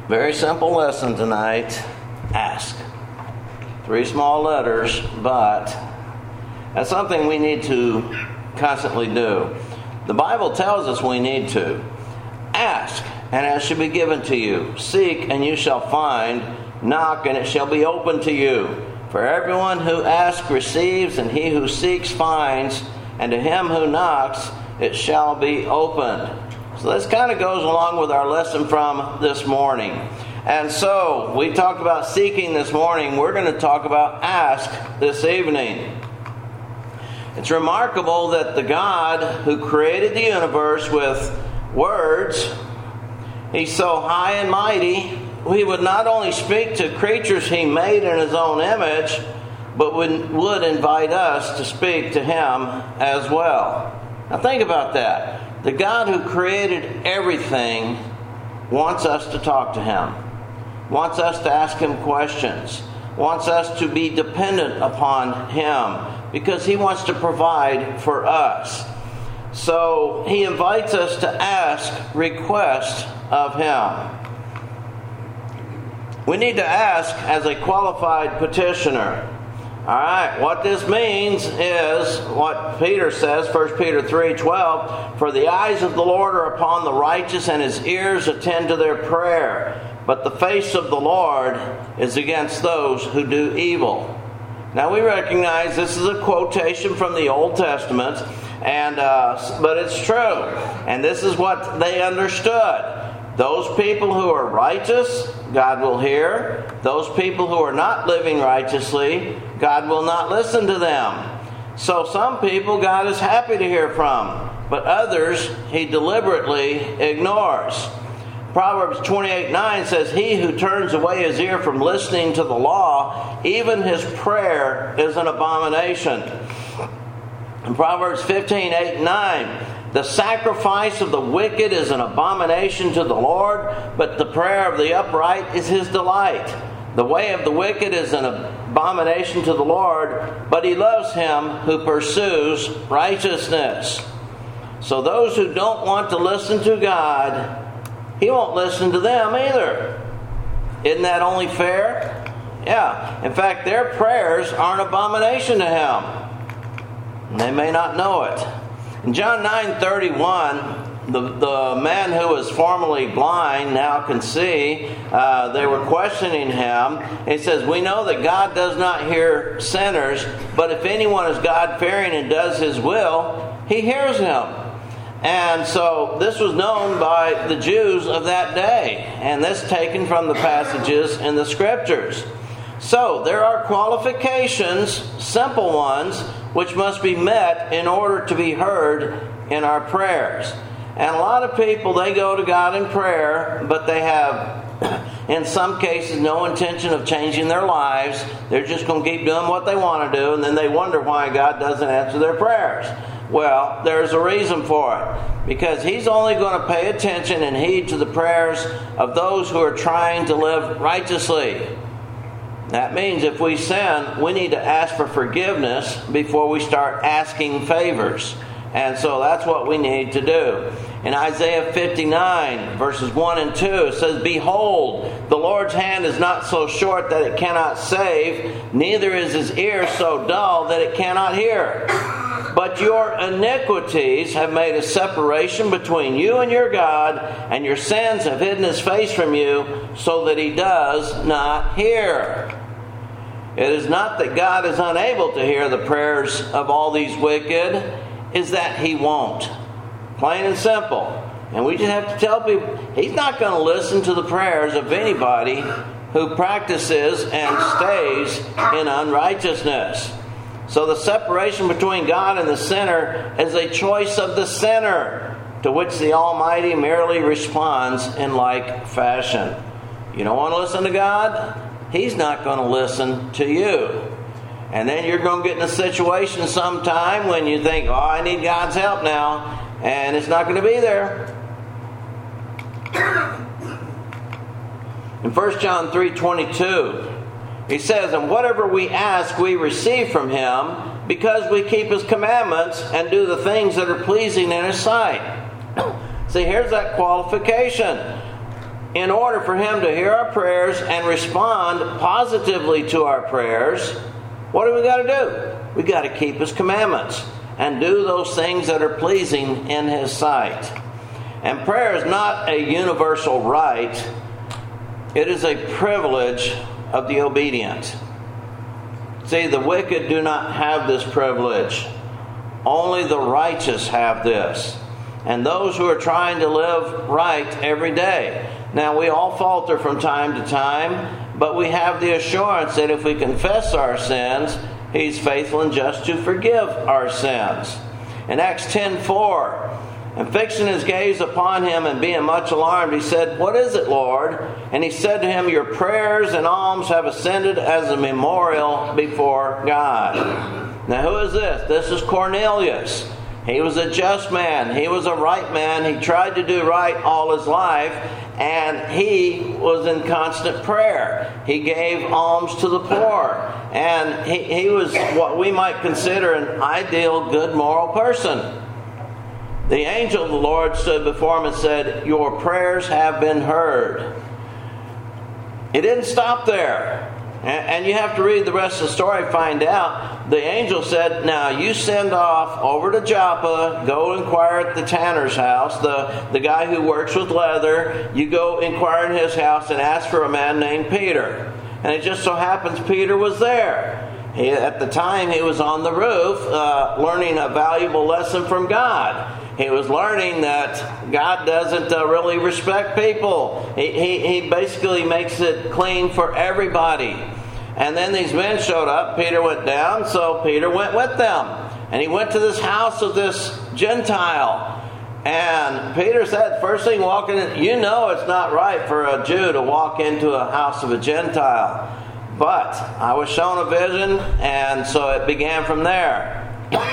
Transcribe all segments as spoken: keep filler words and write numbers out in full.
Very simple lesson tonight. Ask. Three small letters, but that's something we need to constantly do. The Bible tells us we need to. Ask, and it shall be given to you. Seek, and you shall find. Knock, and it shall be opened to you. For everyone who asks receives, and he who seeks finds, and to him who knocks it shall be opened. So this kind of goes along with our lesson from this morning. And so, we talked about seeking this morning. We're going to talk about ask this evening. It's remarkable that the God who created the universe with words, He's so high and mighty, He would not only speak to creatures He made in His own image, but would, would invite us to speak to Him as well. Now think about that. The God who created everything wants us to talk to Him, wants us to ask Him questions, wants us to be dependent upon Him, because He wants to provide for us. So He invites us to ask requests of Him. We need to ask as a qualified petitioner. All right, what this means is what Peter says, First Peter three twelve, for the eyes of the Lord are upon the righteous, and His ears attend to their prayer. But the face of the Lord is against those who do evil. Now we recognize this is a quotation from the Old Testament, and uh, but it's true. And this is what they understood. Those people who are righteous, God will hear. Those people who are not living righteously, God will not listen to them. So some people God is happy to hear from, but others He deliberately ignores. Proverbs twenty-eight nine says, he who turns away his ear from listening to the law, even his prayer is an abomination. In Proverbs fifteen eight and nine, the sacrifice of the wicked is an abomination to the Lord, but the prayer of the upright is His delight. The way of the wicked is an abomination to the Lord, but He loves him who pursues righteousness. So those who don't want to listen to God, He won't listen to them either. Isn't that only fair? Yeah. In fact, their prayers are an abomination to Him. And they may not know it. In John nine thirty-one, the, the man who was formerly blind now can see. Uh, they were questioning him. It says, we know that God does not hear sinners, but if anyone is God-fearing and does His will, He hears him. And so this was known by the Jews of that day. And this taken from the passages in the Scriptures. So there are qualifications, simple ones, which must be met in order to be heard in our prayers. And a lot of people, they go to God in prayer, but they have, in some cases, no intention of changing their lives. They're just going to keep doing what they want to do, and then they wonder why God doesn't answer their prayers. Well, there's a reason for it. Because He's only going to pay attention and heed to the prayers of those who are trying to live righteously. That means if we sin, we need to ask for forgiveness before we start asking favors. And so that's what we need to do. In Isaiah fifty-nine, verses one and two, it says, behold, the Lord's hand is not so short that it cannot save, neither is His ear so dull that it cannot hear. But your iniquities have made a separation between you and your God, and your sins have hidden His face from you, so that He does not hear. It is not that God is unable to hear the prayers of all these wicked, is that He won't. Plain and simple. And we just have to tell people, He's not going to listen to the prayers of anybody who practices and stays in unrighteousness. So the separation between God and the sinner is a choice of the sinner, to which the Almighty merely responds in like fashion. You don't want to listen to God? He's not going to listen to you. And then you're going to get in a situation sometime when you think, oh, I need God's help now. And it's not going to be there. In First John three twenty-two, he says, and whatever we ask, we receive from Him, because we keep His commandments and do the things that are pleasing in His sight. See, here's that qualification. in order for Him to hear our prayers and respond positively to our prayers, what do we got to do? We got to keep His commandments and do those things that are pleasing in His sight. And prayer is not a universal right. It is a privilege of the obedient. See, the wicked do not have this privilege. Only the righteous have this. And those who are trying to live right every day. Now, we all falter from time to time, but we have the assurance that if we confess our sins, He's faithful and just to forgive our sins. In Acts ten four, and fixing his gaze upon him and being much alarmed, he said, "What is it, Lord?" And he said to him, "Your prayers and alms have ascended as a memorial before God." Now, who is this? This is Cornelius. He was a just man. He was a right man. He tried to do right all his life, and he was in constant prayer. He gave alms to the poor, and he, he was what we might consider an ideal, good, moral person. The angel of the Lord stood before him and said, "Your prayers have been heard." It didn't stop there. And you have to read the rest of the story to find out. The angel said, "Now you send off over to Joppa, go inquire at the tanner's house, the, the guy who works with leather. You go inquire in his house and ask for a man named Peter." And it just so happens Peter was there. He, at the time he was on the roof uh, learning a valuable lesson from God. He was learning that God doesn't uh, really respect people. He, he, he basically makes it clean for everybody. And then these men showed up. Peter went down, so Peter went with them. And he went to this house of this Gentile. And Peter said, first thing walking in, you know it's not right for a Jew to walk into a house of a Gentile. But I was shown a vision, and so it began from there.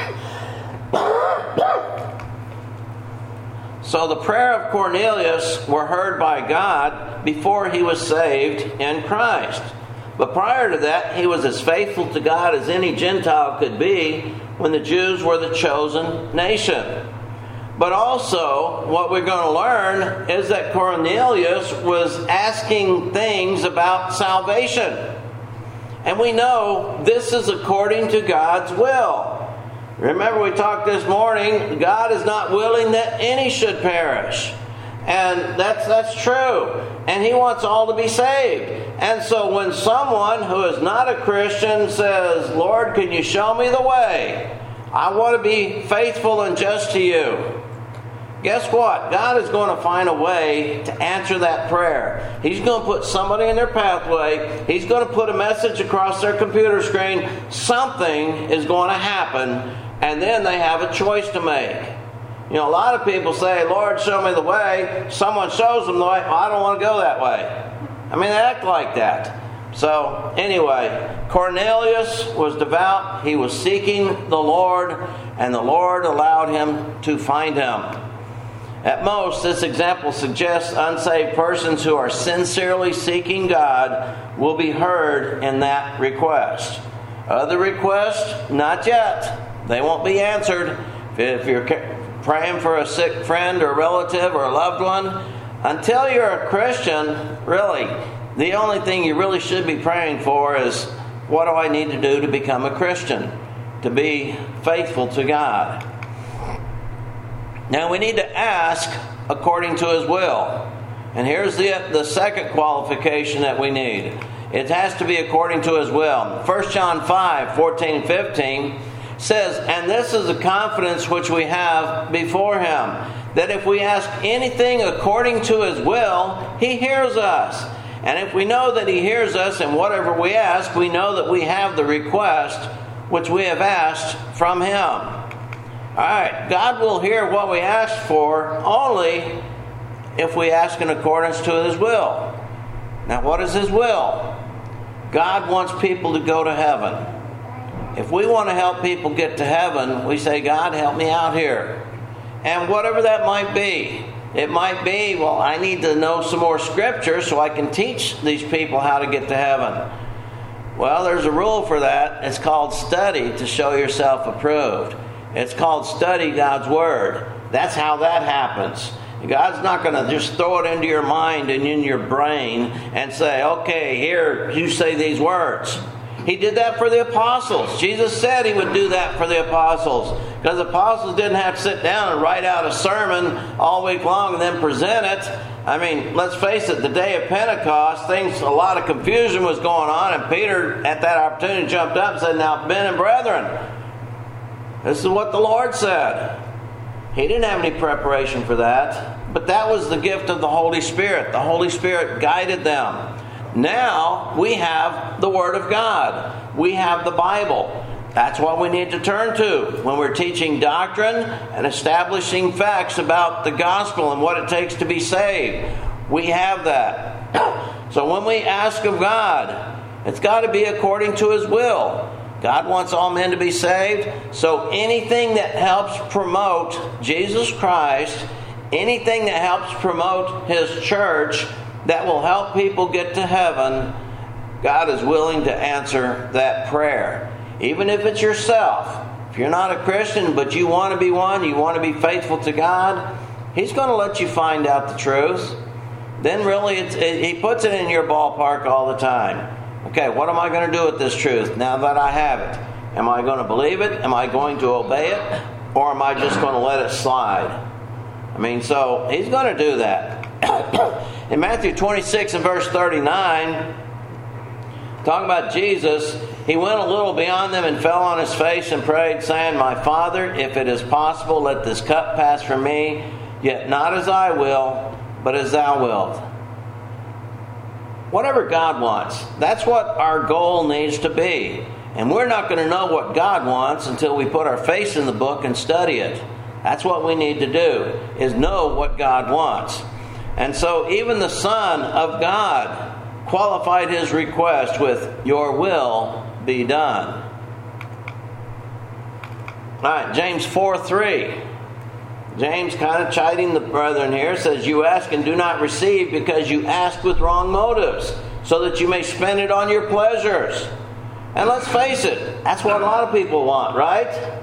So the prayer of Cornelius were heard by God before he was saved in Christ. But prior to that, he was as faithful to God as any Gentile could be when the Jews were the chosen nation. But also, what we're going to learn is that Cornelius was asking things about salvation. And we know this is according to God's will. Remember, we talked this morning, God is not willing that any should perish. And that's that's true. And He wants all to be saved. And so when someone who is not a Christian says, "Lord, can you show me the way? I want to be faithful and just to you." Guess what? God is going to find a way to answer that prayer. He's going to put somebody in their pathway. He's going to put a message across their computer screen. Something is going to happen, and then they have a choice to make. You know, a lot of people say, "Lord, show me the way." Someone shows them the way. "Well, I don't want to go that way." I mean, they act like that. So, anyway, Cornelius was devout. He was seeking the Lord, and the Lord allowed him to find him. At most, this example suggests unsaved persons who are sincerely seeking God will be heard in that request. Other requests, not yet. They won't be answered. If you're praying for a sick friend or relative or a loved one, until you're a Christian, really, the only thing you really should be praying for is, what do I need to do to become a Christian? To be faithful to God. Now we need to ask according to His will. And here's the, the second qualification that we need. It has to be according to His will. First John five, fourteen and fifteen says, "And this is the confidence which we have before Him, that if we ask anything according to His will, He hears us. And if we know that He hears us in whatever we ask, we know that we have the request which we have asked from Him." All right, God will hear what we ask for only if we ask in accordance to His will. Now, what is His will? God wants people to go to heaven. If we want to help people get to heaven, we say, "God, help me out here." And whatever that might be. It might be, well, I need to know some more scripture so I can teach these people how to get to heaven. Well, there's a rule for that. It's called study to show yourself approved. It's called study God's Word. That's how that happens. God's not going to just throw it into your mind and in your brain and say, okay, here, you say these words. He did that for the apostles. Jesus said he would do that for the apostles. Because the apostles didn't have to sit down and write out a sermon all week long and then present it. I mean, let's face it, the day of Pentecost, things, a lot of confusion was going on, and Peter, at that opportunity, jumped up and said, now, men and brethren, this is what the Lord said. He didn't have any preparation for that, but that was the gift of the Holy Spirit. The Holy Spirit guided them. Now, we have the Word of God. We have the Bible. That's what we need to turn to when we're teaching doctrine and establishing facts about the gospel and what it takes to be saved. We have that. So when we ask of God, it's got to be according to His will. God wants all men to be saved. So anything that helps promote Jesus Christ, anything that helps promote His church, that will help people get to heaven, God is willing to answer that prayer. Even if it's yourself. If you're not a Christian, but you want to be one, you want to be faithful to God, He's going to let you find out the truth. Then really, it's, it, He puts it in your ballpark all the time. Okay, what am I going to do with this truth now that I have it? Am I going to believe it? Am I going to obey it? Or am I just going to let it slide? I mean, so He's going to do that. In Matthew twenty-six and verse thirty-nine, talking about Jesus, He went a little beyond them and fell on His face and prayed, saying, My Father, if it is possible, let this cup pass from me, yet not as I will, but as Thou wilt. Whatever God wants, that's what our goal needs to be. And we're not going to know what God wants until we put our face in the book and study it. That's what we need to do, is know what God wants. And so even the Son of God qualified His request with, Your will be done. All right, James four three. James, kind of chiding the brethren here, says, You ask and do not receive because you ask with wrong motives, so that you may spend it on your pleasures. And let's face it, that's what a lot of people want, right?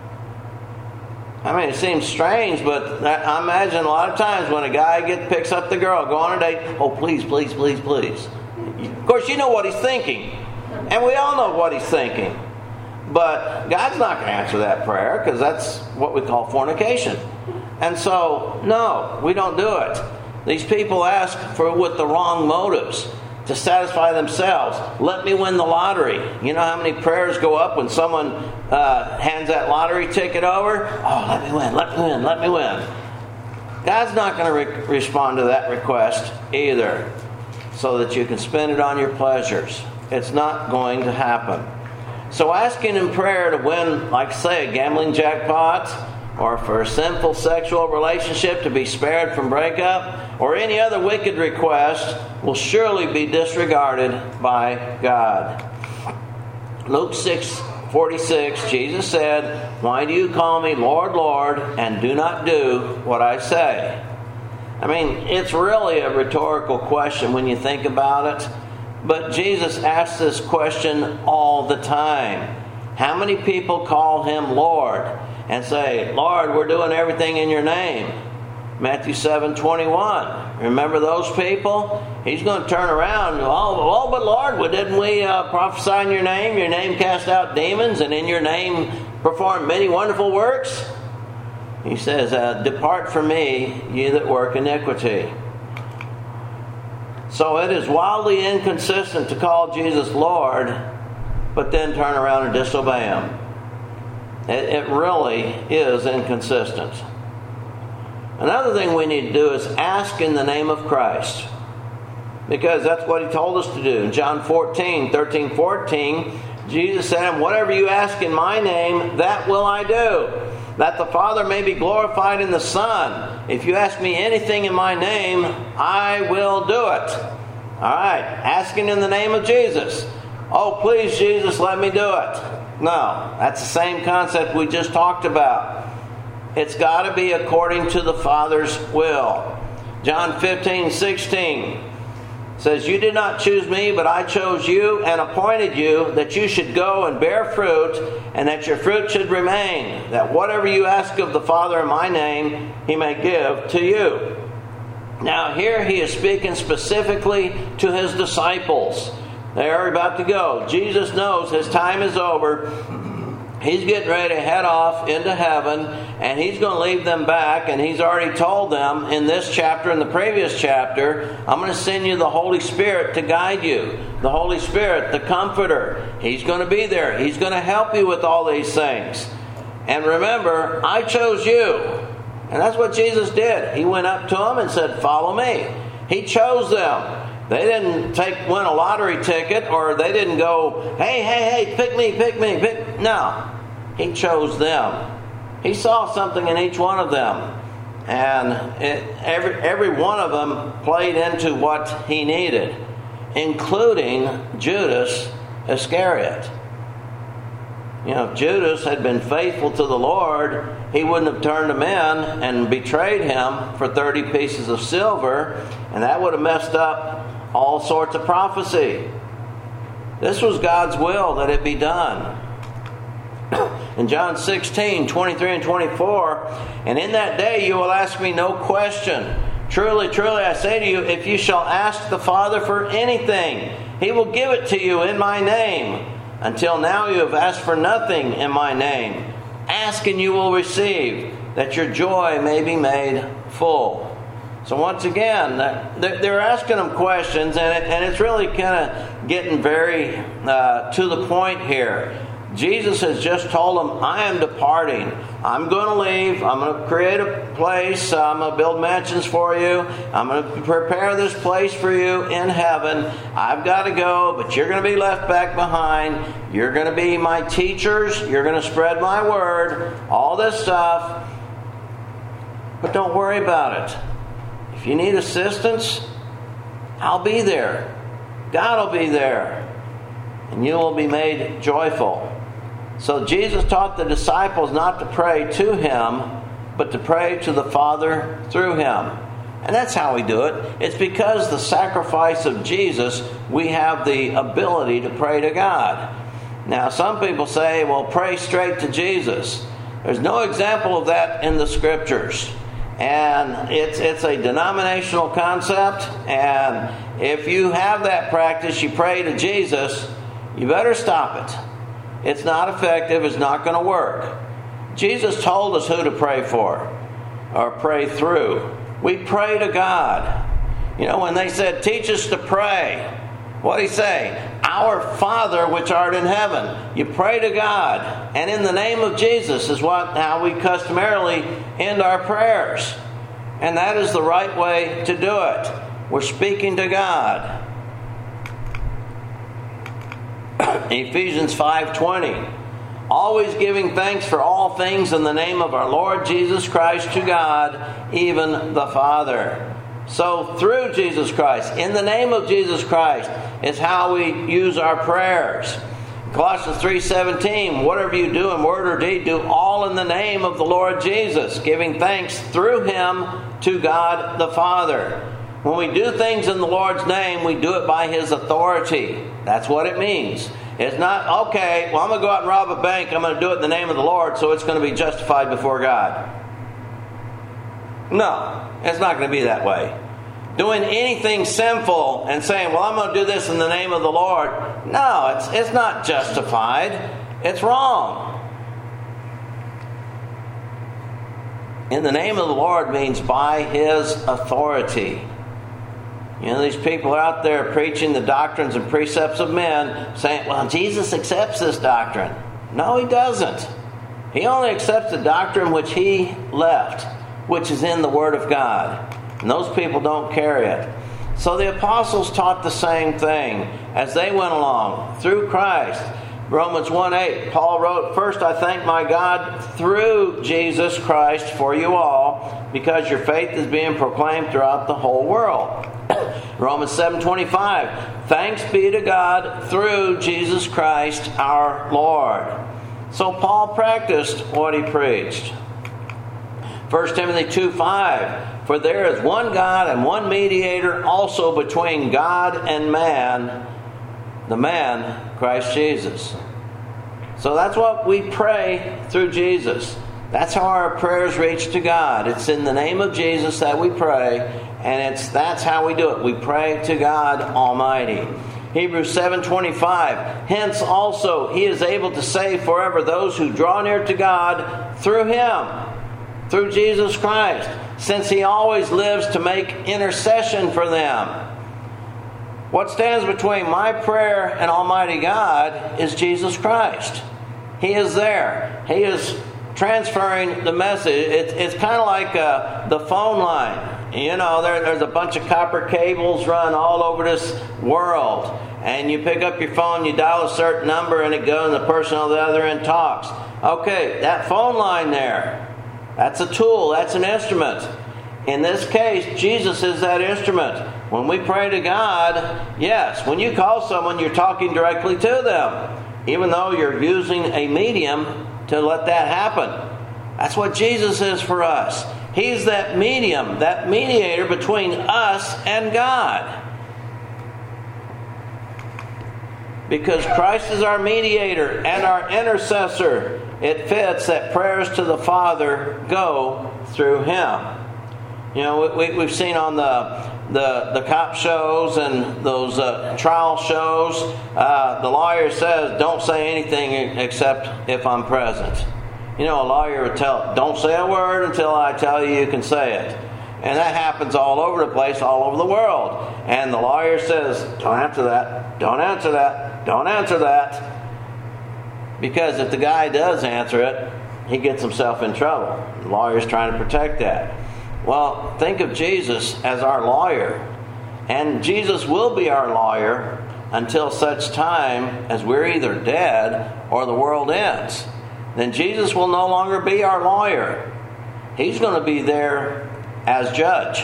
I mean, it seems strange, but I imagine a lot of times when a guy gets picks up the girl, go on a date, oh, please, please, please, please. Of course, you know what he's thinking. And we all know what he's thinking. But God's not going to answer that prayer, because that's what we call fornication. And so, no, we don't do it. These people ask for with the wrong motives, to satisfy themselves. Let me win the lottery. You know how many prayers go up when someone uh, hands that lottery ticket over? Oh, let me win, let me win, let me win. God's not going to re- respond to that request either, so that you can spend it on your pleasures. It's not going to happen. So asking in prayer to win, like say, a gambling jackpot, or for a sinful sexual relationship to be spared from breakup, or any other wicked request, will surely be disregarded by God. Luke six forty-six, Jesus said, Why do you call me Lord, Lord, and do not do what I say? I mean, it's really a rhetorical question when you think about it. But Jesus asks this question all the time. How many people call Him Lord and say, Lord, we're doing everything in your name? Matthew seven twenty-one. Remember those people? He's going to turn around and go, oh, oh but Lord, well, didn't we uh, prophesy in your name? Your name cast out demons, and in your name perform many wonderful works? He says, uh, Depart from me, ye that work iniquity. So it is wildly inconsistent to call Jesus Lord, but then turn around and disobey Him. It, it really is inconsistent. Another thing we need to do is ask in the name of Christ, because that's what He told us to do. In John fourteen, thirteen, fourteen, Jesus said, Whatever you ask in my name, that will I do, that the Father may be glorified in the Son. If you ask me anything in my name, I will do it. All right, asking in the name of Jesus. Oh, please, Jesus, let me do it. No, that's the same concept we just talked about. It's got to be according to the Father's will. John fifteen, sixteen. says, "You did not choose me, but I chose you and appointed you that you should go and bear fruit, and that your fruit should remain, that whatever you ask of the Father in my name, he may give to you." Now here he is speaking specifically to his disciples. They are about to go. Jesus knows his time is over. He's getting ready to head off into heaven, and he's going to leave them back, and he's already told them in this chapter and the previous chapter, "I'm going to send you the Holy Spirit to guide you." The Holy Spirit, the Comforter. He's going to be there. He's going to help you with all these things. And remember, I chose you. And that's what Jesus did. He went up to them and said, "Follow me." He chose them. They didn't take win a lottery ticket, or they didn't go, "Hey, hey, hey, pick me, pick me, pick." No, he chose them. He saw something in each one of them, and it, every every one of them played into what he needed, including Judas Iscariot. You know, if Judas had been faithful to the Lord, he wouldn't have turned him in and betrayed him for thirty pieces of silver, and that would have messed up all sorts of prophecy. This was God's will that it be done. In John sixteen, twenty-three and twenty-four, "And in that day you will ask me no question. Truly, truly, I say to you, if you shall ask the Father for anything, he will give it to you in my name. Until now you have asked for nothing in my name. Ask and you will receive, that your joy may be made full." So once again, they're asking them questions, and it's really kind of getting very uh, to the point here. Jesus has just told them, "I am departing. I'm going to leave. I'm going to create a place. I'm going to build mansions for you. I'm going to prepare this place for you in heaven. I've got to go, but you're going to be left back behind. You're going to be my teachers. You're going to spread my word. All this stuff. But don't worry about it. If you need assistance, I'll be there. God will be there. And you will be made joyful." So Jesus taught the disciples not to pray to him, but to pray to the Father through him. And that's how we do it. It's because of the sacrifice of Jesus, we have the ability to pray to God. Now, some people say, well, pray straight to Jesus. There's no example of that in the Scriptures. And it's it's a denominational concept, and if you have that practice, you pray to Jesus, you better stop it. It's not effective. It's not going to work. Jesus told us who to pray for or pray through. We pray to God. You know, when they said, "Teach us to pray," what did he say? "Our Father which art in heaven." You pray to God. And in the name of Jesus is what how we customarily end our prayers. And that is the right way to do it. We're speaking to God. Ephesians five twenty. "Always giving thanks for all things in the name of our Lord Jesus Christ to God, even the Father." So through Jesus Christ, in the name of Jesus Christ, is how we use our prayers. Colossians three seventeen, "Whatever you do in word or deed, do all in the name of the Lord Jesus, giving thanks through him to God the Father." When we do things in the Lord's name, we do it by his authority. That's what it means. It's not, okay, well, I'm going to go out and rob a bank. I'm going to do it in the name of the Lord, so it's going to be justified before God. No, it's not going to be that way. Doing anything sinful and saying, well, I'm going to do this in the name of the Lord. No, it's it's not justified. It's wrong. In the name of the Lord means by his authority. You know, these people are out there preaching the doctrines and precepts of men, saying, well, Jesus accepts this doctrine. No, he doesn't. He only accepts the doctrine which he left, which is in the Word of God. And those people don't carry it. So the apostles taught the same thing as they went along through Christ. Romans one eight, Paul wrote, "First I thank my God through Jesus Christ for you all, because your faith is being proclaimed throughout the whole world." Romans seven twenty-five, "Thanks be to God through Jesus Christ our Lord." So Paul practiced what he preached. First Timothy two five, for there is one God and one mediator also between God and man, the man, Christ Jesus. So that's what we pray through Jesus. That's how our prayers reach to God. It's in the name of Jesus that we pray, and it's that's how we do it. We pray to God Almighty. Hebrews seven twenty-five, hence also he is able to save forever those who draw near to God through him, through Jesus Christ, since he always lives to make intercession for them. What stands between my prayer and Almighty God is Jesus Christ. He is there. He is transferring the message. It, it's kind of like uh, the phone line. You know, there, there's a bunch of copper cables run all over this world. And you pick up your phone, you dial a certain number, and it goes, and the person on the other end talks. Okay, that phone line there, that's a tool, that's an instrument. In this case, Jesus is that instrument. When we pray to God, yes, when you call someone, you're talking directly to them, even though you're using a medium to let that happen. That's what Jesus is for us. He's that medium, that mediator between us and God. Because Christ is our mediator and our intercessor, it fits that prayers to the Father go through Him. You know, we, we've seen on the the, the cop shows and those uh, trial shows, uh, the lawyer says, don't say anything except if I'm present. You know, a lawyer would tell, don't say a word until I tell you you can say it. And that happens all over the place, all over the world. And the lawyer says, don't answer that, don't answer that, don't answer that. Because if the guy does answer it, he gets himself in trouble. The lawyer's trying to protect that. Well, think of Jesus as our lawyer. And Jesus will be our lawyer until such time as we're either dead or the world ends. Then Jesus will no longer be our lawyer. He's going to be there as judge.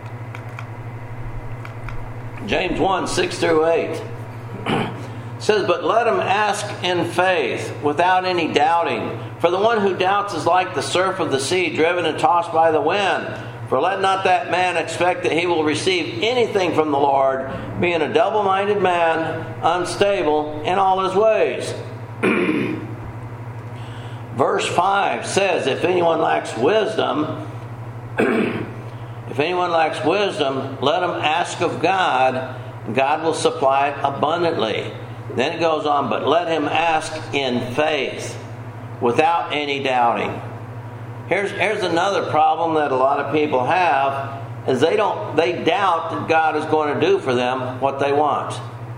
James one, six through eight says, but let him ask in faith, without any doubting. For the one who doubts is like the surf of the sea, driven and tossed by the wind. For let not that man expect that he will receive anything from the Lord, being a double-minded man, unstable in all his ways. Verse five says, if anyone lacks wisdom, if anyone lacks wisdom, let him ask of God, and God will supply it abundantly. Then it goes on, but let him ask in faith, without any doubting. Here's here's another problem that a lot of people have, is they don't they doubt that God is going to do for them what they want.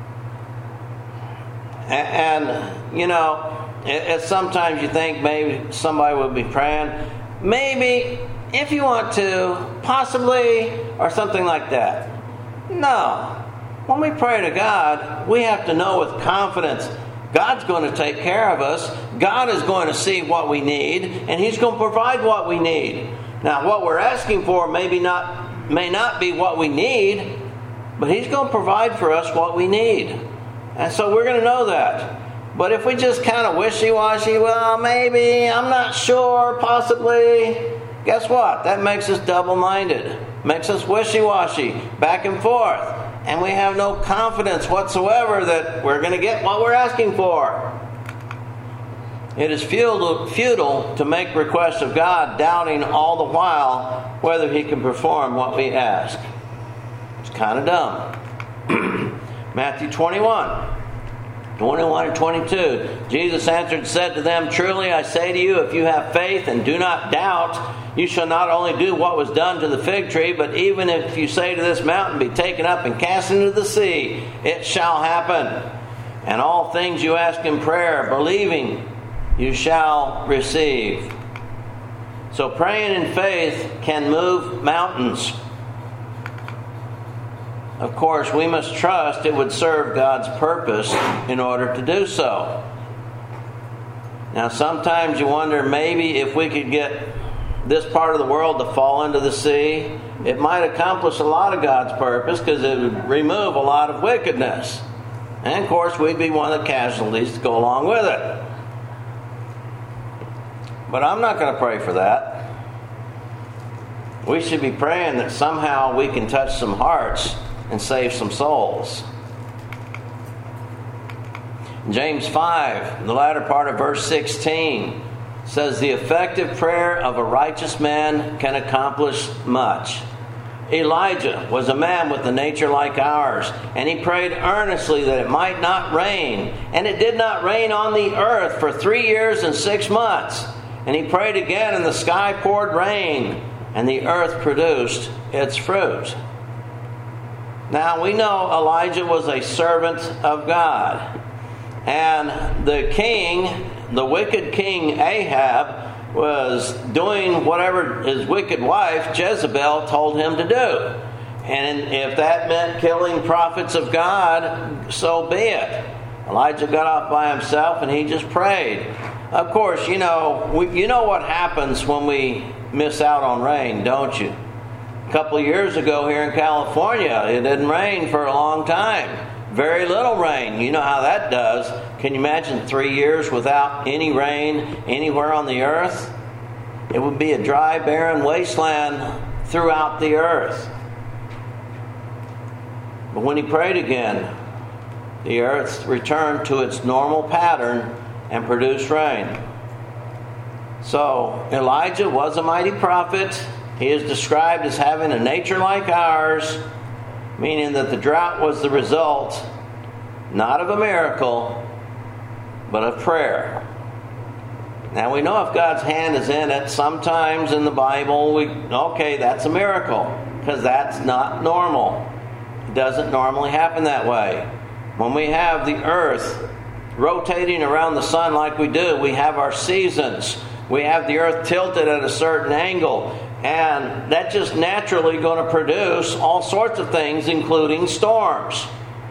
And, and you know, it, it, sometimes you think maybe somebody would be praying, maybe if you want to, possibly, or something like that. No. When we pray to God, we have to know with confidence God's going to take care of us. God is going to see what we need, and He's going to provide what we need. Now, what we're asking for maybe not may not be what we need, but He's going to provide for us what we need. And so we're going to know that. But if we just kind of wishy-washy, well, maybe, I'm not sure, possibly, guess what? That makes us double-minded. Makes us wishy-washy, back and forth. And we have no confidence whatsoever that we're going to get what we're asking for. It is futile, futile to make requests of God, doubting all the while whether He can perform what we ask. It's kind of dumb. Matthew twenty-one. twenty-one and twenty-two. Jesus answered and said to them, truly I say to you, if you have faith and do not doubt, you shall not only do what was done to the fig tree, but even if you say to this mountain, be taken up and cast into the sea, it shall happen. And all things you ask in prayer, believing, you shall receive. So praying in faith can move mountains. Of course, we must trust it would serve God's purpose in order to do so. Now, sometimes you wonder maybe if we could get this part of the world to fall into the sea, it might accomplish a lot of God's purpose because it would remove a lot of wickedness. And, of course, we'd be one of the casualties to go along with it. But I'm not going to pray for that. We should be praying that somehow we can touch some hearts and save some souls. James five, the latter part of verse sixteen, says, the effective prayer of a righteous man can accomplish much. Elijah was a man with a nature like ours, and he prayed earnestly that it might not rain. And it did not rain on the earth for three years and six months. And he prayed again, and the sky poured rain, and the earth produced its fruit. Now, we know Elijah was a servant of God. And the king, the wicked king Ahab, was doing whatever his wicked wife Jezebel told him to do. And if that meant killing prophets of God, so be it. Elijah got off by himself and he just prayed. Of course, you know, we, you know what happens when we miss out on rain, don't you? A couple of years ago here in California, it didn't rain for a long time. Very little rain. You know how that does. Can you imagine three years without any rain anywhere on the earth? It would be a dry, barren wasteland throughout the earth. But when he prayed again, the earth returned to its normal pattern and produced rain. So Elijah was a mighty prophet. He is described as having a nature like ours, meaning that the drought was the result not of a miracle, but of prayer. Now we know if God's hand is in it, sometimes in the Bible, we okay, that's a miracle, because that's not normal. It doesn't normally happen that way. When we have the earth rotating around the sun like we do, we have our seasons. We have the earth tilted at a certain angle. And that's just naturally going to produce all sorts of things, including storms.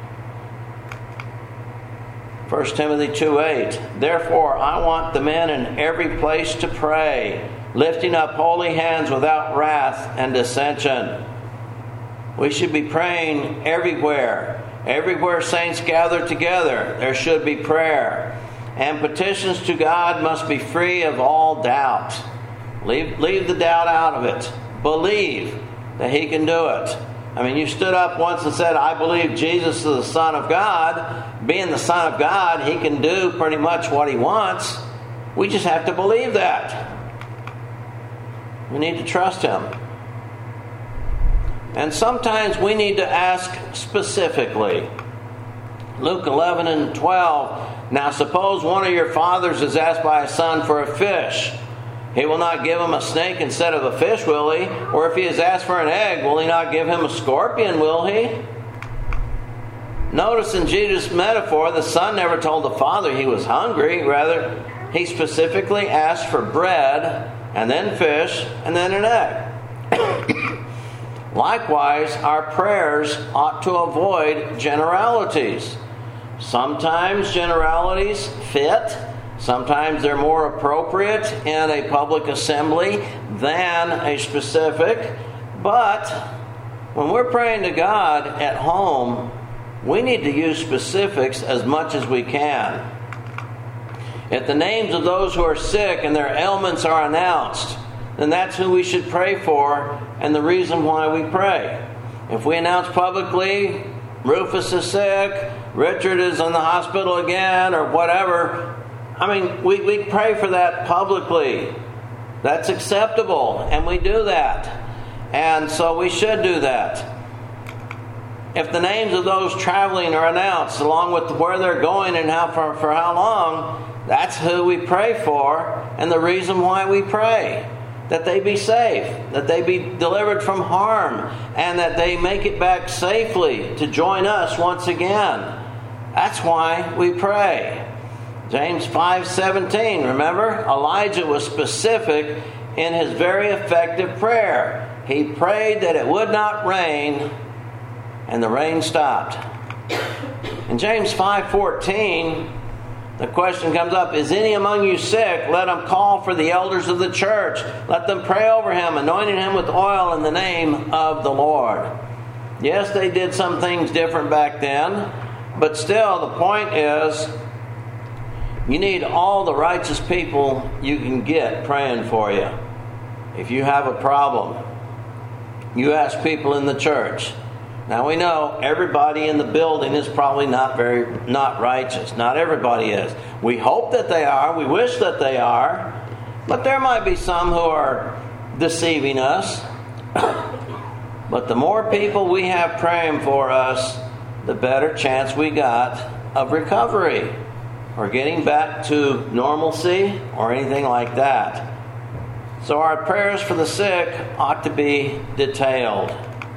First Timothy two eight, therefore I want the men in every place to pray, lifting up holy hands without wrath and dissension. We should be praying everywhere. Everywhere saints gather together, there should be prayer. And petitions to God must be free of all doubt. Leave, leave the doubt out of it. Believe that He can do it. I mean, you stood up once and said, I believe Jesus is the Son of God. Being the Son of God, He can do pretty much what He wants. We just have to believe that. We need to trust Him. And sometimes we need to ask specifically. Luke eleven and twelve, now suppose one of your fathers is asked by a son for a fish. He will not give him a snake instead of a fish, will he? Or if he is asked for an egg, will he not give him a scorpion, will he? Notice in Jesus' metaphor, the son never told the father he was hungry. Rather, he specifically asked for bread, and then fish, and then an egg. Likewise, our prayers ought to avoid generalities. Sometimes generalities fit. Sometimes they're more appropriate in a public assembly than a specific. But when we're praying to God at home, we need to use specifics as much as we can. If the names of those who are sick and their ailments are announced, then that's who we should pray for and the reason why we pray. If we announce publicly, Rufus is sick, Richard is in the hospital again, or whatever, I mean, we, we pray for that publicly. That's acceptable, and we do that. And so we should do that. If the names of those traveling are announced, along with where they're going and how for, for how long, that's who we pray for, and the reason why we pray. That they be safe, that they be delivered from harm, and that they make it back safely to join us once again. That's why we pray. James five seventeen, remember? Elijah was specific in his very effective prayer. He prayed that it would not rain, and the rain stopped. In James five fourteen, the question comes up, is any among you sick? Let him call for the elders of the church. Let them pray over him, anointing him with oil in the name of the Lord. Yes, they did some things different back then, but still the point is, you need all the righteous people you can get praying for you. If you have a problem, You ask people in the church. Now we know everybody in the building is probably not very not righteous. Not everybody is. We hope that they are. We wish that they are. But there might be some who are deceiving us. But the more people we have praying for us, the better chance we got of recovery or getting back to normalcy or anything like that. So our prayers for the sick ought to be detailed.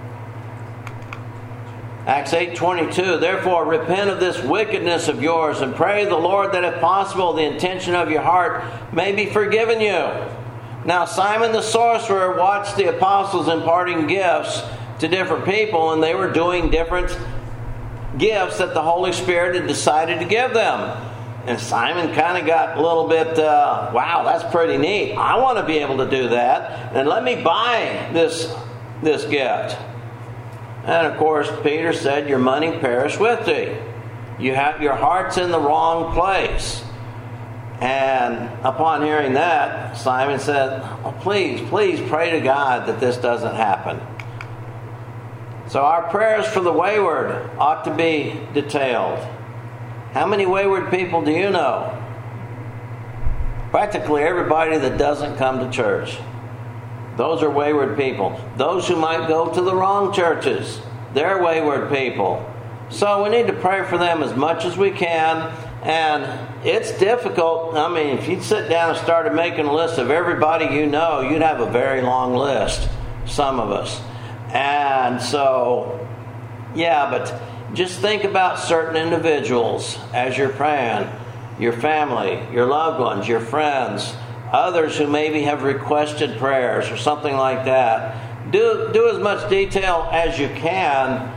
Acts eight twenty-two, therefore repent of this wickedness of yours and pray the Lord that if possible the intention of your heart may be forgiven you. Now Simon the sorcerer watched the apostles imparting gifts to different people, and they were doing different gifts that the Holy Spirit had decided to give them. And Simon kind of got a little bit, uh, wow, that's pretty neat. I want to be able to do that. And let me buy this, this gift. And of course, Peter said, your money perish with thee. You have your heart's in the wrong place. And upon hearing that, Simon said, oh, please, please pray to God that this doesn't happen. So our prayers for the wayward ought to be detailed. How many wayward people do you know? Practically everybody that doesn't come to church. Those are wayward people. Those who might go to the wrong churches, they're wayward people. So we need to pray for them as much as we can. And it's difficult. I mean, if you'd sit down and started making a list of everybody you know, you'd have a very long list, some of us. And so, yeah, but just think about certain individuals as you're praying. Your family, your loved ones, your friends, others who maybe have requested prayers or something like that. Do, do as much detail as you can.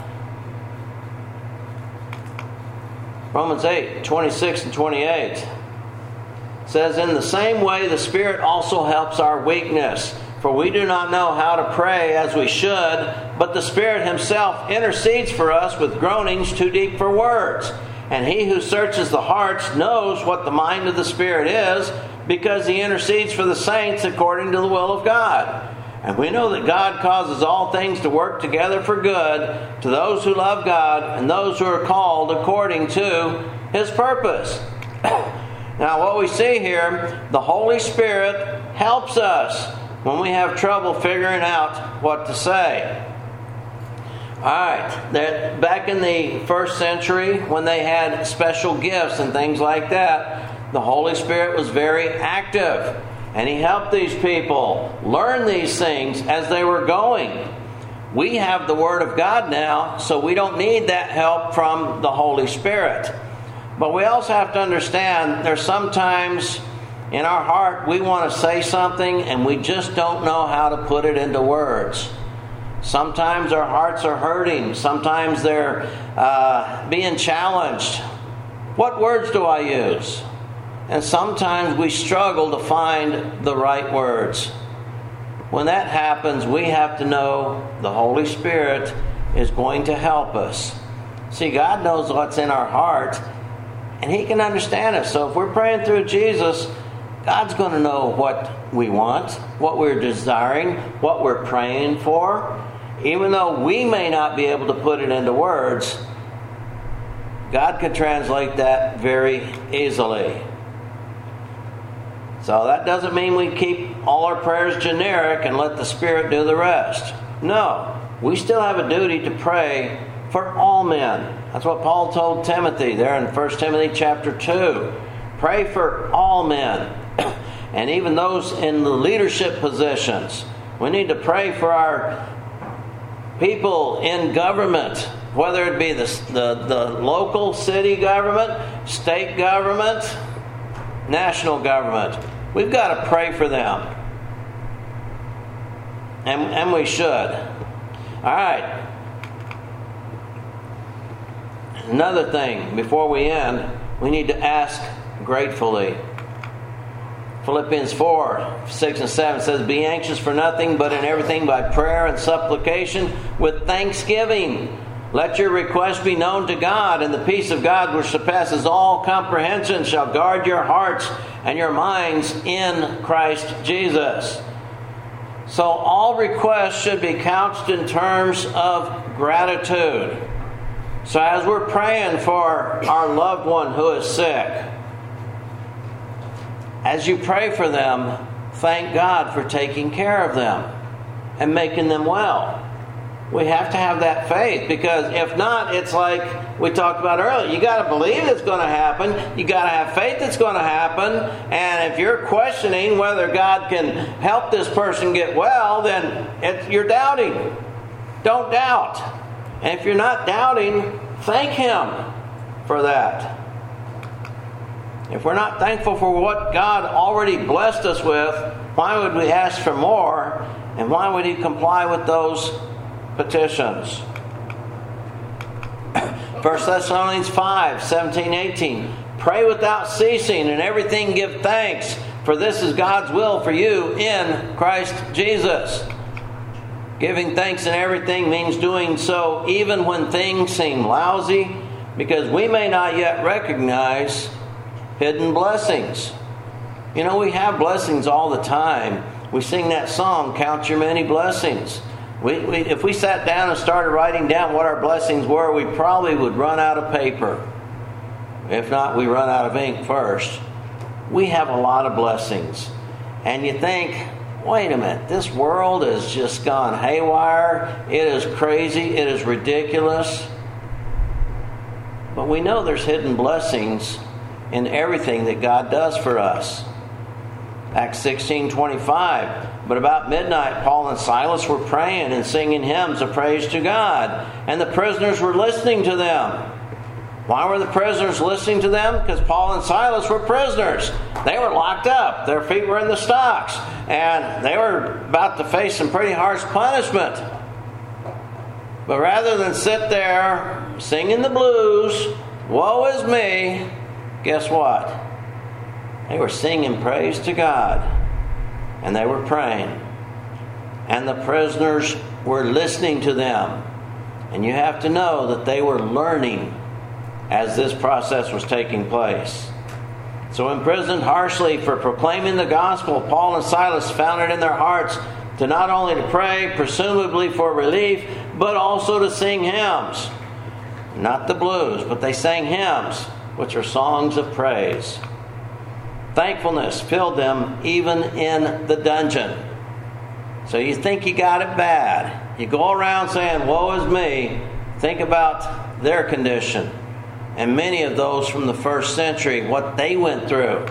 Romans eight, twenty-six and twenty-eight says, in the same way the Spirit also helps our weakness. For we do not know how to pray as we should, but the Spirit Himself intercedes for us with groanings too deep for words. And He who searches the hearts knows what the mind of the Spirit is, because He intercedes for the saints according to the will of God. And we know that God causes all things to work together for good to those who love God and those who are called according to His purpose. Now what we see here, the Holy Spirit helps us when we have trouble figuring out what to say. Alright, that back in the first century when they had special gifts and things like that, the Holy Spirit was very active. And He helped these people learn these things as they were going. We have the Word of God now, so we don't need that help from the Holy Spirit. But we also have to understand there's sometimes in our heart we want to say something and we just don't know how to put it into words. Sometimes our hearts are hurting. Sometimes they're uh, being challenged. What words do I use? And sometimes we struggle to find the right words. When that happens, we have to know the Holy Spirit is going to help us. See, God knows what's in our heart, and He can understand us. So if we're praying through Jesus, God's going to know what we want, what we're desiring, what we're praying for. Even though we may not be able to put it into words, God can translate that very easily. So that doesn't mean we keep all our prayers generic and let the Spirit do the rest. No, we still have a duty to pray for all men. That's what Paul told Timothy there in First Timothy chapter two. Pray for all men, and even those in the leadership positions. We need to pray for our people in government, whether it be the, the, the local city government, state government, national government. We've got to pray for them. And, and we should. All right. Another thing, before we end, we need to ask gratefully. Philippians four, six and seven says, be anxious for nothing, but in everything by prayer and supplication with thanksgiving. Let your requests be known to God, and the peace of God, which surpasses all comprehension, shall guard your hearts and your minds in Christ Jesus. So all requests should be couched in terms of gratitude. So as we're praying for our loved one who is sick, as you pray for them, thank God for taking care of them and making them well. We have to have that faith, because if not, it's like we talked about earlier. You got to believe it's going to happen. You got to have faith it's going to happen. And if you're questioning whether God can help this person get well, then it, you're doubting. Don't doubt. And if you're not doubting, thank Him for that. If we're not thankful for what God already blessed us with, why would we ask for more? And why would He comply with those petitions? First Thessalonians five, seventeen, eighteen. Pray without ceasing, and everything give thanks, for this is God's will for you in Christ Jesus. Giving thanks in everything means doing so even when things seem lousy, because we may not yet recognize hidden blessings. You know, we have blessings all the time. We sing that song, Count Your Many Blessings. We, we, if we sat down and started writing down what our blessings were, we probably would run out of paper. If not, we run out of ink first. We have a lot of blessings. And you think, wait a minute, this world has just gone haywire. It is crazy. It is ridiculous. But we know there's hidden blessings in everything that God does for us. Acts sixteen twenty-five. But about midnight, Paul and Silas were praying and singing hymns of praise to God, and the prisoners were listening to them. Why were the prisoners listening to them? Because Paul and Silas were prisoners. They were locked up. Their feet were in the stocks, and they were about to face some pretty harsh punishment. But rather than sit there singing the blues, woe is me, guess what? They were singing praise to God, and they were praying. And the prisoners were listening to them. And you have to know that they were learning as this process was taking place. So imprisoned harshly for proclaiming the gospel, Paul and Silas found it in their hearts to not only to pray, presumably for relief, but also to sing hymns. Not the blues, but they sang hymns, which are songs of praise. Thankfulness filled them even in the dungeon. So you think you got it bad. You go around saying, woe is me. Think about their condition. And many of those from the first century, what they went through.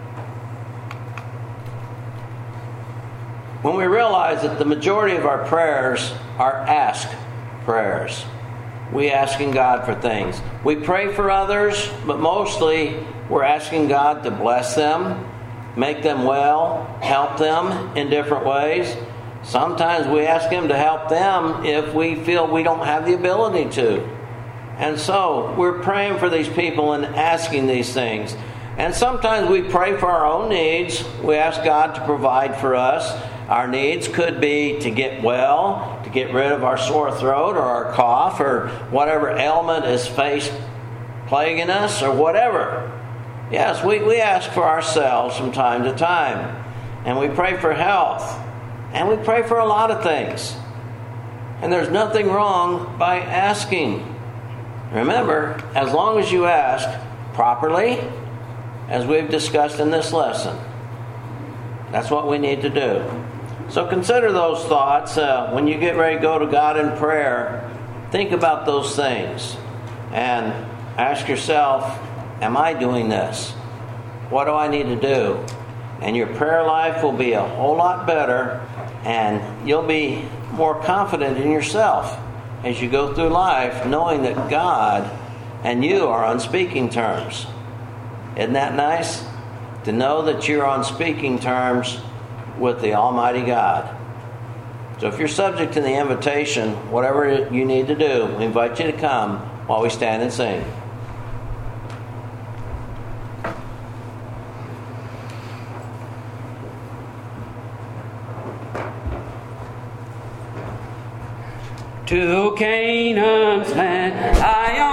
When we realize that the majority of our prayers are ask prayers. We asking God for things. We pray for others, but mostly we're asking God to bless them, make them well, help them in different ways. Sometimes we ask Him to help them if we feel we don't have the ability to. And so we're praying for these people and asking these things. And sometimes we pray for our own needs. We ask God to provide for us. Our needs could be to get well, to get rid of our sore throat or our cough or whatever ailment is faced plaguing us or whatever. Yes, we, we ask for ourselves from time to time. And we pray for health. And we pray for a lot of things. And there's nothing wrong by asking. Remember, as long as you ask properly, as we've discussed in this lesson, that's what we need to do. So consider those thoughts. Uh, when you get ready to go to God in prayer, think about those things. And ask yourself, am I doing this? What do I need to do? And your prayer life will be a whole lot better, and you'll be more confident in yourself as you go through life, knowing that God and you are on speaking terms. Isn't that nice? To know that you're on speaking terms with the Almighty God. So if you're subject to the invitation, whatever you need to do, we invite you to come while we stand and sing. To Canaan's land I